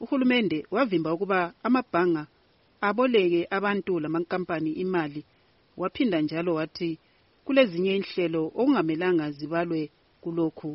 uhulumende wavimba ukuba amabhanga aboleke abantu lamankampani imali. Waphinda njalo wathi kulezinye inhlelo okungamelanga zibalwe kulokhu.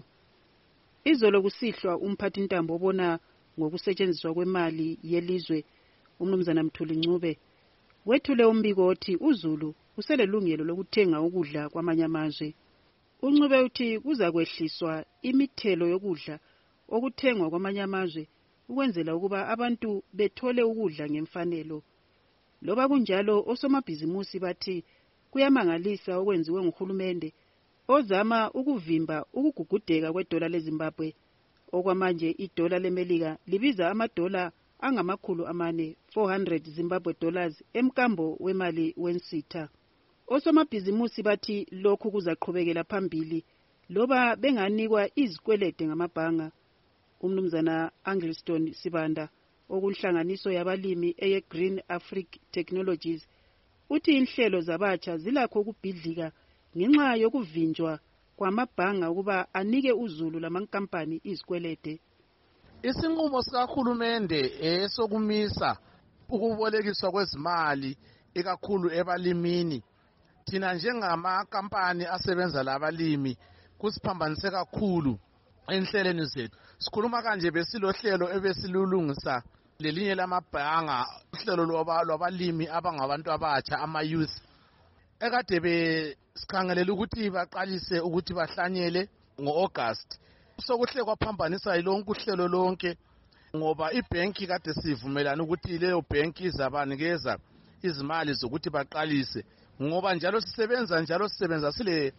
Izolo kusihlwa umphathintambo obona ngokusetshenziswa kwemali yelizwe uMnumzana Mthuli Ncube wethule umbiko othi uZulu uselelungelo lokuthenga ukudla kwamanye amazwe. uNcube uthi kuza kwehliswa imithelo yokudla okuthengwa kwamanye amazwe ukwenzela ukuba abantu bethole ukudla ngemfanelo. Loba kunjalo osomabhizimusi bathi kuyamangalisa okwenziwe nguhulumende ozama ukuvimba ukugugudeka kwedola leZimbabwe. Okwamanje idola leMelika libiza amadola angama400 400 Zimbabwe dollars emkambo wemali wensitha. Osomabhizimusi bathi lokhu kuzaqhubekela phambili loba benganikwa izikwelede ngamabhanga. uMnumzana Angliston Sibanda okunhlanganiso yabalimi eye Green Africa Technologies uthi inhlelo zabatsha zilakho ukubhidlika ngenxa yokuvinjwa kwamabhanga ukuba anike uZulu lamankampani izikwelede. Isinqumo sikahulumende esokumisa ukubolekiswa kwezimali ikakhulu ebalimini thina njengamakampani asebenza labalimi kusiphambanise kakhulu enhlelweni zethu. Sikhuluma kanje besilohlelo ebesilulungisa lelinye lamabhanga uhlelo lwabalimi abangabantu abatsha ama-youth ekade besikhangelela ukuthi baqalise ukuthi bahlanyele ngo-August. Sokuhle kwaphambanisa lonke uhlelo lonke ngoba ibhenki kade sivumelana ukuthi leyo bhenki izabanikeza izimali zokuthi baqalise ngoba njalo sisebenza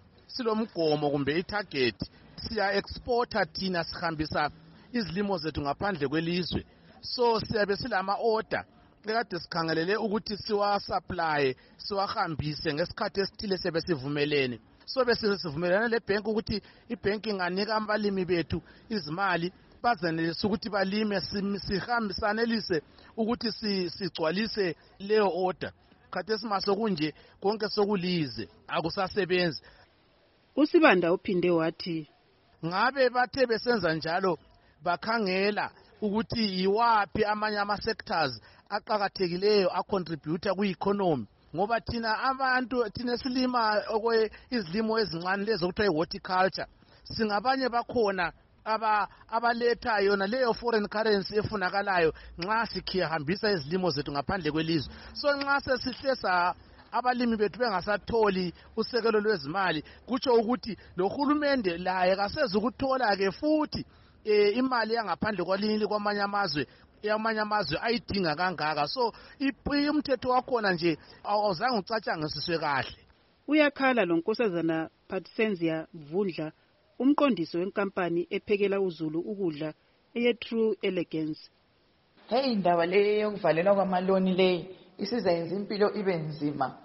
silomgomo kumbe itarget. Siya exporta thina sihambisa izilimo zethu ngaphandle kwelizwe. So siyabe silama order ekade sikhangelele ukuthi siwa-supply siwahambise ngesikhathi esithile sebesivumelene. So besivumelana lebhenki ukuthi ibhenki inganika abalimi bethu izimali bazenelise ukuthi balime sihambisanelise ukuthi sigcwalise leyo order. Khathesi masokunje konke sokulize akusasebenzi. uSibanda uphinde wathi ngabe bathe besenza njalo bakhangela ukuthi yiwapi amanye ama-sectors aqakathekileyo acontributor kwi-economy ngoba thina silima izilimo ezincane lezo okuthiwa i-horticulture. Singabanye bakhona abaletha yona leyo foreign currency efunakalayo nxa sikhihambisa izilimo zethu ngaphandle kwelizwe. So nxa sesihlesa abalimi bethu bengasatholi usekelo lwezimali kutsho ukuthi lo hulumende laye kasezukuthola ke futhi imali yangaphandle kwamanye amazwe ayidinga kangaka. So umthetho wakhona nje awuzange ucatshangisiswe kahle. Uyakhala lo Nkosazana Patsenzia Vundla umqondisi wenkampani ephekela uZulu ukudla eye True Elegance. Hey, indaba le yokuvalelwa kwamaloni le isizayenza impilo ibe nzima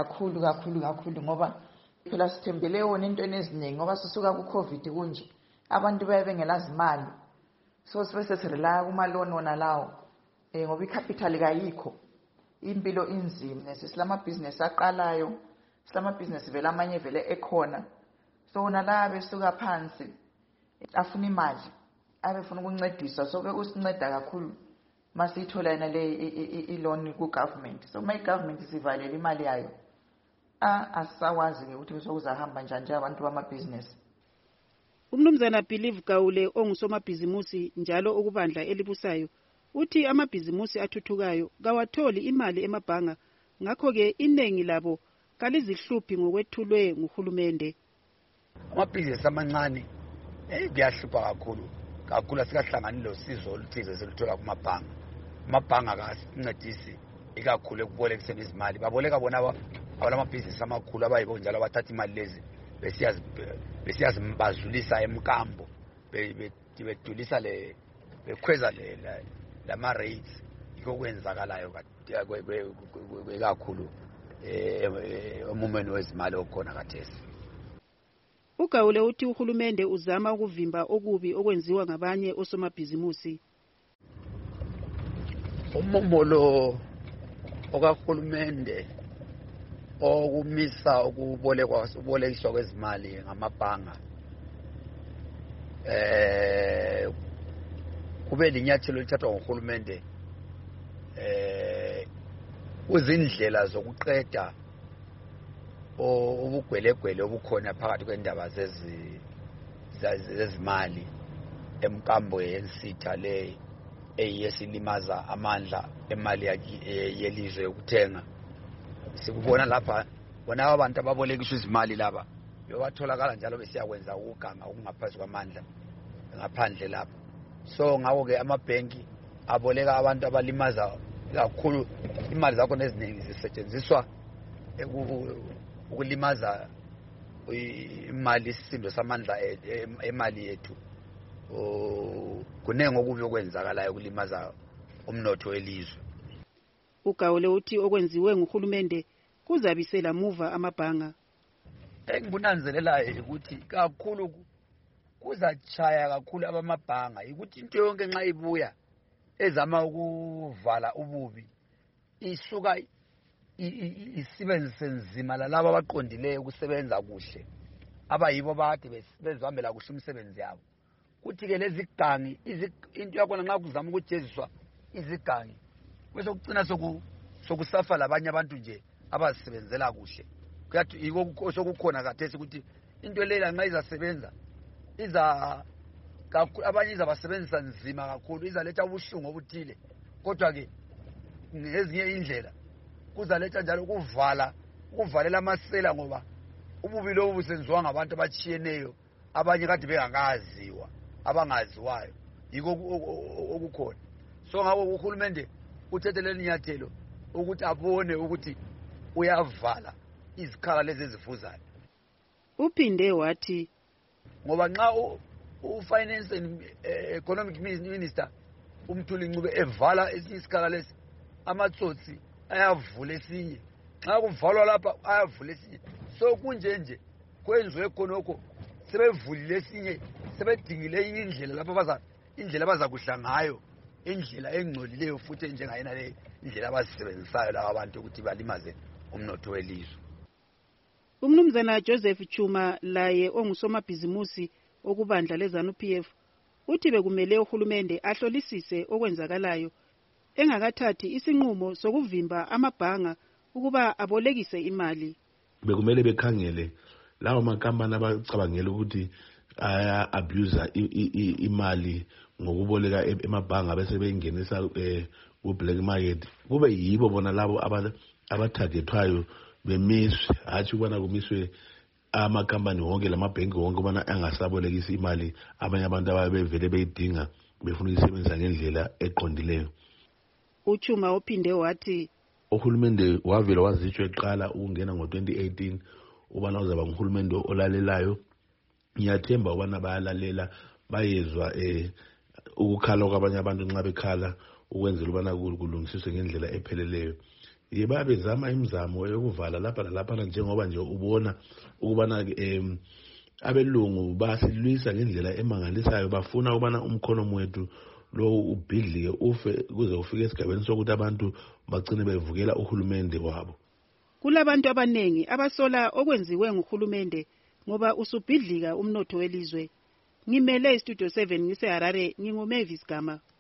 kakhulu ngoba phela sithembele wona intweni eziningi ngoba sisuka ku-COVID kunje abantu baye bengelazimali. So sibese sirelaya kumaloni wona lawo ngoba icapital kayikho, impilo inzima. Silamabhizinesi aqalayo, silamabhizinesi vele amanye vele ekhona. So wona la besuka phansi afuna imali abefuna ukuncediswa. So bekusinceda kakhulu masiyithola yena le iloni ku-government. So uma i-government isivalela imali yayo asisakwazi-ke ukuthi sokuzahamba njani abantu bamabhizinesi. uMnumzana Believe Gaule ongusomabhizimusi njalo ukubandla elibusayo uthi amabhizimusi athuthukayo kawatholi imali emabhanga ngakho-ke iningi labo kalizihluphi ngokwethulwe nguhulumende. Amabhizinesi amancane kuyahlupha kakhulu asikahlangani losizo oluthize seluthola kumabhanga. Amabhanga akasincedisi ikakhulu ekubolekiseni izimali. Baboleka bona abalamabhizinesi amakhulu abayibo njalo abathatha imali lezi besiyazibazulisa emkambo bedulisa bekhweza lama-rates. Yikho kwenzakalayo kakhulu emumeni wezimali okhona khathesi. uGaule uthi uhulumende uzama ukuvimba okubi okwenziwa ngabanye osomabhizimusi. Umumo okahulumende okumisa ukubolekiswa kwezimali ngamabhanga kube linyathelo lithathwa nguhulumende kuzindlela zokuqeda ubugwelegwele obukhona phakathi kwendaba zezimali emkambo yensitha le eyesilimaza amandla emali yelizwe yokuthenga. Sikubona lapha bona abantu ababolekiswa izimali laba bebatholakala njalo besiyakwenza ukuganga okungaphansi kwamandla ngaphandle lapha. So ngako ke amabhenki aboleka abantu abalimaza kakhulu. Imali zakho neziningi zisetshenziswa ukulimaza imali, isisindo samandla emali yethu. Kunenge okubi okwenzakalayo ukulimaza umnotho welizwe. Ugawule uthi okwenziwe nguhulumende kuzabisela muva amabhanga. Engibunanzelelayo ukuthi kakhulu kuzachaya kakhulu abamabhanga ukuthi into yonke nxa ibuya ezama ukuvala ububi isuka isebenzise nzima lalabo abaqondileyo ukusebenza kuhle abayibo bade bezihambela kuhle umsebenzi yabo. Kuthi ke lezi gangi into yakho nxa kuzama ukujeziswa izigangi bese kucina sokusafa labanye abantu nje abazisebenzela kuhle. Kuyathi yiko sokukhona kathesi ukuthi into leyo nxa izasebenza abanye izabasebenzisa nzima kakhulu, izaletha ubuhlungu obuthile, kodwa ke ngezinye indlela kuzaletha njalo ukuvalela amasela, ngoba ububi lobu busenziwa ngabantu abatshiyeneyo abanye kade bengakaziwa abangaziwayo. Yiko okukhona. So ngako uhulumende uthethe leli nyathelo ukuthi abone ukuthi uyavala izikhala lezi ezivuzayo. Uphinde wathi ngoba nxa ufinance and economic minister uMthuli Ncube evala esinye isikhala lesi, amatsotsi ayavula esinye, nxa kuvalwa lapha ayavula esinye. So kunjenje kwenziwe khonokho, sebevulile esinye, sebedingile indlela lapha indlela abazakudla ngayo, indlela engcolileyo futhi njengayena le indlela abazisebenzisayo laba abantu ukuthi balimaze umnotho welizwe. Umnumzana Joseph Chuma laye ongusomabhizimusi okubandla leZANU-PF uthi bekumele uhulumende ahlolisise okwenzakalayo engakathathi isinqumo sokuvimba amabhanga ukuba abolekise imali. Bekumele bekhangele lawo makampani abacabangela ukuthi aya abuse imali ngokuboleka emabhanga bese bengenisa ku black market, kube yibo bona labo abatargetwayo bemiswe, hathi ubona kumiswe amakampani wonke lamabhenki wonke ubona angasabolekisa imali abanye abantu ababevele beyidinga befuna ukuyisebenzisa ngendlela eqondileyo. Uchuma uphinde wathi uhulumende wavela wazitsho eqala ukungena ngo-2018 ubana uzaba nguhulumende olalelayo. Ngiyathemba ubana bayalalela, bayezwa ukukhala kwabanye abantu nxa bekhala ukwenzela ubana kulungisiswe ngendlela epheleleyo. Babezama imizamo yokuvala lapha lalapha njengoba nje ubona ukubana abelungu basilwisa ngendlela emangalisayo, bafuna ukubana umkhono wethu lo ubhidlike ufe kuze ufike esigabeni sokuthi abantu bagcine bevukela uhulumende wabo. Kulabantu abanengi abasola okwenziwe nguhulumende ngoba usubhidlika umnotho welizwe. Ngimele iStudio 7 ngise Harare, nginguMavis Gama.